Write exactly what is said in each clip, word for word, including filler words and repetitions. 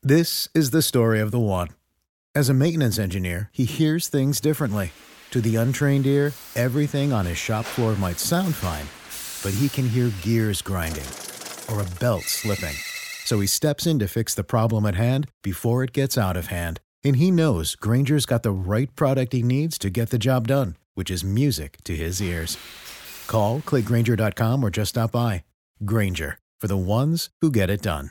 This is the story of the one. As a maintenance engineer, he hears things differently. To the untrained ear, everything on his shop floor might sound fine, but he can hear gears grinding or a belt slipping. So he steps in to fix the problem at hand before it gets out of hand. And he knows Grainger's got the right product he needs to get the job done, which is music to his ears. Call, click Grainger dot com, or just stop by. Grainger, for the ones who get it done.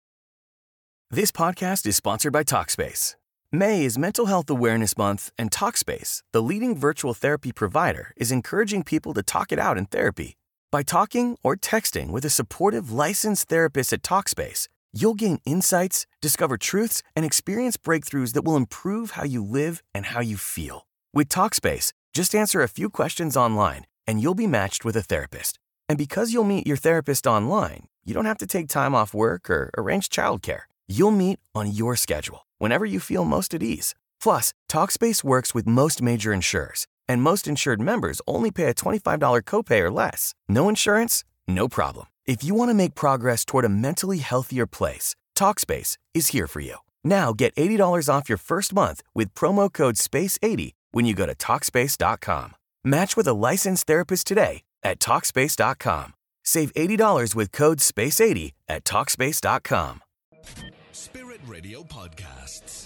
This podcast is sponsored by Talkspace. May is Mental Health Awareness Month, and Talkspace, the leading virtual therapy provider, is encouraging people to talk it out in therapy. By talking or texting with a supportive, licensed therapist at Talkspace, you'll gain insights, discover truths, and experience breakthroughs that will improve how you live and how you feel. With Talkspace, just answer a few questions online, and you'll be matched with a therapist. And because you'll meet your therapist online, you don't have to take time off work or arrange childcare. You'll meet on your schedule, whenever you feel most at ease. Plus, Talkspace works with most major insurers, and most insured members only pay a twenty-five dollars copay or less. No insurance? No problem. If you want to make progress toward a mentally healthier place, Talkspace is here for you. Now get eighty dollars off your first month with promo code space eighty when you go to Talkspace dot com. Match with a licensed therapist today at Talkspace dot com. Save eighty dollars with code space eighty at Talkspace dot com. Spirit Radio Podcasts.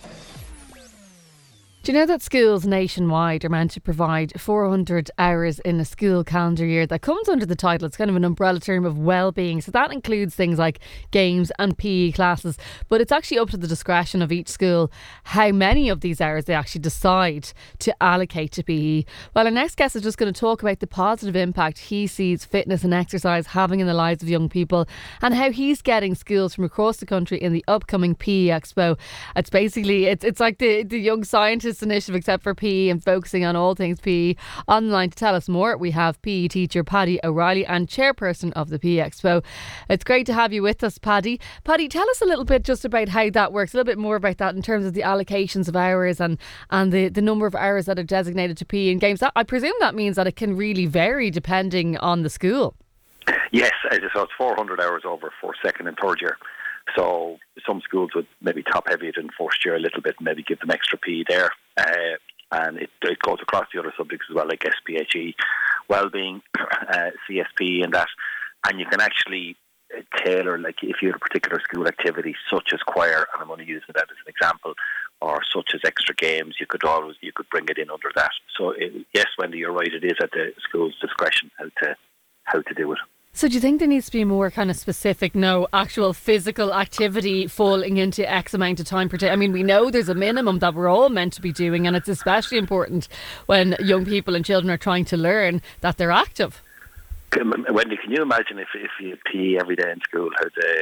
Do you know that schools nationwide are meant to provide four hundred hours in a school calendar year? That comes under the title, it's kind of an umbrella term of well-being. So that includes things like games and P E classes. But it's actually up to the discretion of each school how many of these hours they actually decide to allocate to P E. Well, our next guest is just going to talk about the positive impact he sees fitness and exercise having in the lives of young people, and how he's getting schools from across the country in the upcoming P E Expo. It's basically, it's, it's like the, the Young Scientists Initiative except for P E and focusing on all things P E. Online to tell us more, we have P E teacher Paddy O'Reilly and chairperson of the P E Expo. It's great to have you with us, Paddy. Paddy, tell us a little bit just about how that works, a little bit more about that in terms of the allocations of hours and, and the, the number of hours that are designated to P E and games. That, I presume that means that it can really vary depending on the school. Yes, so it's four hundred hours over for second and third year. So some schools would maybe top heavy it in first year a little bit, maybe give them extra P E there. Uh, and it, it goes across the other subjects as well, like S P H E, wellbeing, uh, C S P and that. And you can actually tailor, like if you have a particular school activity, such as choir, and I'm only using that as an example, or such as extra games, you could always, you could bring it in under that. So it, yes, Wendy, you're right, it is at the school's discretion how to, how to do it. So do you think there needs to be more kind of specific, no actual physical activity falling into X amount of time per day? I mean, we know there's a minimum that we're all meant to be doing, and it's especially important when young people and children are trying to learn that they're active. Wendy, can you imagine if, if you pee every day in school, how the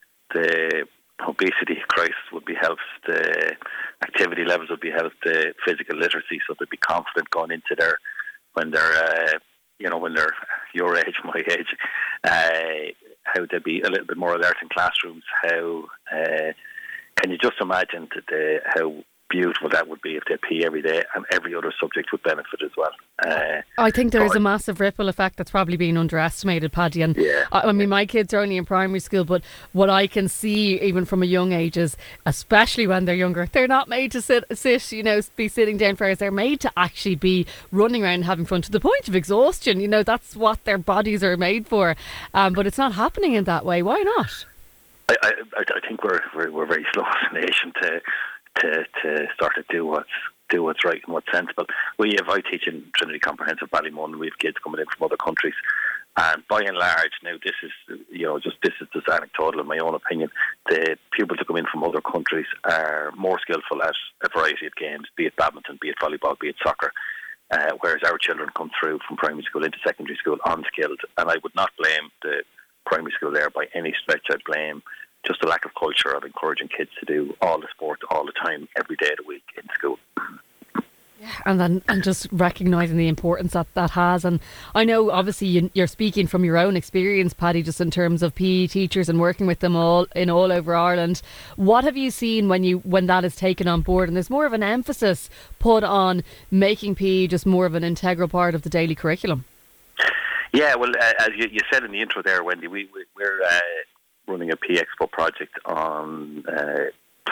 the obesity crisis would be helped, the activity levels would be helped, the physical literacy, so they'd be confident going into their, when they're, uh, you know, when they're your age, my age, uh, how they'd be a little bit more alert in classrooms. How uh, can you just imagine that the, how beautiful that would be if they pee every day, and every other subject would benefit as well. Uh, I think there is so a massive ripple effect that's probably being underestimated, Paddy. And yeah. I, I mean, my kids are only in primary school, but what I can see even from a young age is, especially when they're younger, they're not made to sit, sit you know, be sitting down for hours. They're made to actually be running around and having fun to the point of exhaustion. You know, that's what their bodies are made for. Um, but it's not happening in that way. Why not? I, I, I think we're, we're we're very slow as a nation to. To, to start to do what's do what's right and what's sensible. We have I teach in Trinity Comprehensive Ballymun. We have kids coming in from other countries, and by and large, now this is you know just this is just anecdotal in my own opinion. The pupils who come in from other countries are more skillful at a variety of games, be it badminton, be it volleyball, be it soccer. Uh, whereas our children come through from primary school into secondary school unskilled, and I would not blame the primary school there by any stretch. I'd blame just a lack of culture of encouraging kids to do all the sport all the time, every day of the week in school. Yeah, and then and just recognising the importance that that has. And I know obviously you, you're speaking from your own experience, Paddy, just in terms of P E teachers and working with them all in all over Ireland. What have you seen when you when that is taken on board and there's more of an emphasis put on making P E just more of an integral part of the daily curriculum? Yeah, well, uh, as you, you said in the intro there, Wendy, we, we, we're uh, running a P E Expo project on uh,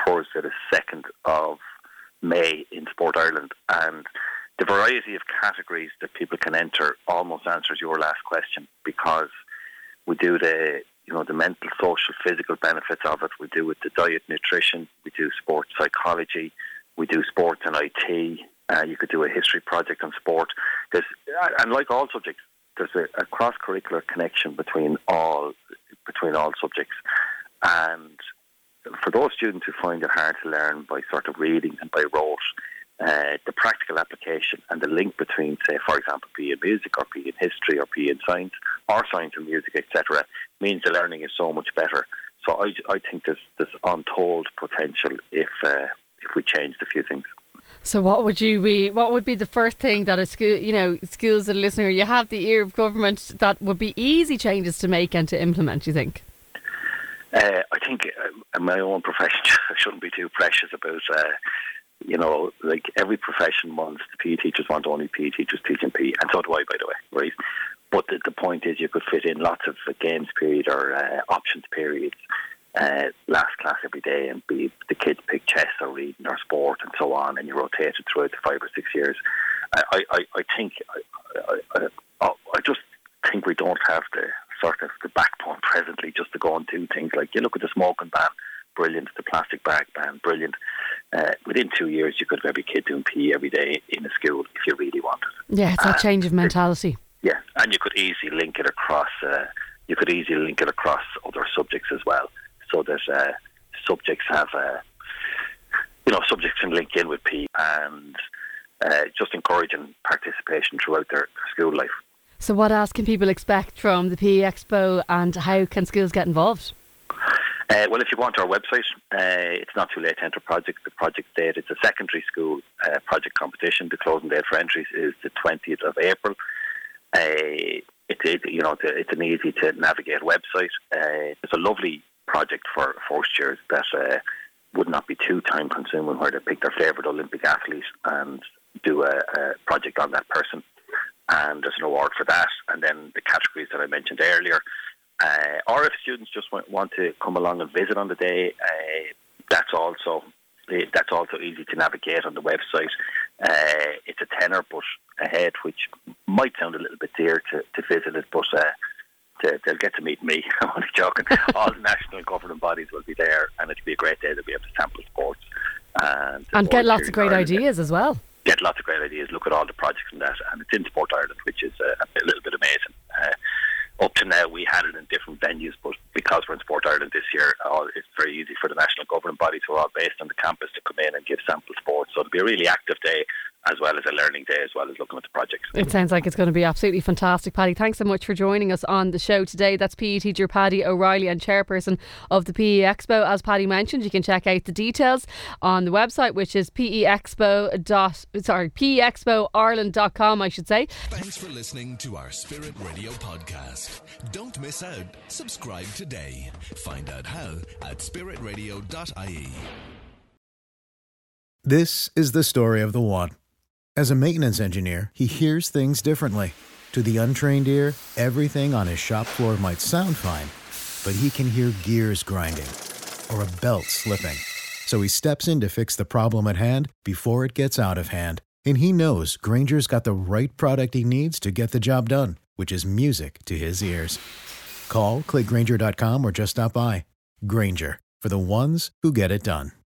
Thursday the second of May in Sport Ireland, and the variety of categories that people can enter almost answers your last question, because we do the you know the mental, social, physical benefits of it. We do with the diet, nutrition. We do sports psychology. We do sports and I T. Uh, you could do a history project on sport. There's, and like all subjects, there's a, a cross-curricular connection between all between all subjects. And for those students who find it hard to learn by sort of reading and by rote, uh, the practical application and the link between, say, for example, P E in music or P E in history or P E in science or science and music, et cetera, means the learning is so much better. So I, I think there's, there's untold potential if uh, if we changed a few things. So what would you be, what would be the first thing that a school, you know, schools and listener, you have the ear of government, that would be easy changes to make and to implement, you think? Uh, I think uh, in my own profession, I shouldn't be too precious about, uh, you know, like every profession wants, the P E teachers want only P E teachers teaching P E, and so do I, by the way, right? But the, the point is you could fit in lots of uh, games period or uh, options periods, uh, last class every day, and be the kids pick chess or reading or sport and so on, and you rotate it throughout the five or six years. I, I, I think, I, I, I, I just think we don't have the sort of the backbone presently just to go and do things like, you look at the smoking ban, brilliant, the plastic bag ban, brilliant. Uh, within two years you could have every kid doing P E every day in a school if you really wanted. Yeah, it's that uh, change of mentality. Yeah, and you could easily link it across, uh, you could easily link it across other subjects as well, so that uh, subjects have, uh, you know, subjects can link in with P E, and uh, just encouraging participation throughout their school life. So what else can people expect from the P E Expo, and how can schools get involved? Uh, well, if you go onto our website, uh, it's not too late to enter project. The project date, it's a secondary school uh, project competition. The closing date for entries is the twentieth of April. Uh, it, it, you know, it's an easy to navigate website. Uh, it's a lovely project for first years that uh, would not be too time consuming, where they pick their favourite Olympic athlete and do a, a project on that person. And there's an award for that, and then the categories that I mentioned earlier. Uh, or if students just want, want to come along and visit on the day, uh, that's also that's also easy to navigate on the website. Uh, it's a tenner, but ahead, which might sound a little bit dear to, to visit it, but uh, to, they'll get to meet me. I'm only joking. All the national governing bodies will be there, and it'll be a great day. They'll be able to sample sports and, and get lots of great ideas as well. Get lots of great ideas. Look at all the projects in that, and it's in Sport Ireland, which is uh, a little bit amazing. Uh, up to now, we had it in different venues, but because we're in Sport Ireland this year, uh, it's very easy for the national governing bodies, who are all based on the campus, to come in and give sample sports. So it'll be a really active day, as well as a learning day, as well as looking at the projects. It sounds like it's going to be absolutely fantastic, Paddy. Thanks so much for joining us on the show today. That's P E teacher Paddy O'Reilly and chairperson of the P E Expo. As Paddy mentioned, you can check out the details on the website, which is P E Expo dot sorry P E Expo Ireland dot com, I should say. Thanks for listening to our Spirit Radio podcast. Don't miss out. Subscribe today. Find out how at spirit radio dot I E. This is the story of the one. As a maintenance engineer, he hears things differently. To the untrained ear, everything on his shop floor might sound fine, but he can hear gears grinding or a belt slipping. So he steps in to fix the problem at hand before it gets out of hand. And he knows Grainger's got the right product he needs to get the job done, which is music to his ears. Call, click Grainger dot com, or just stop by. Grainger, for the ones who get it done.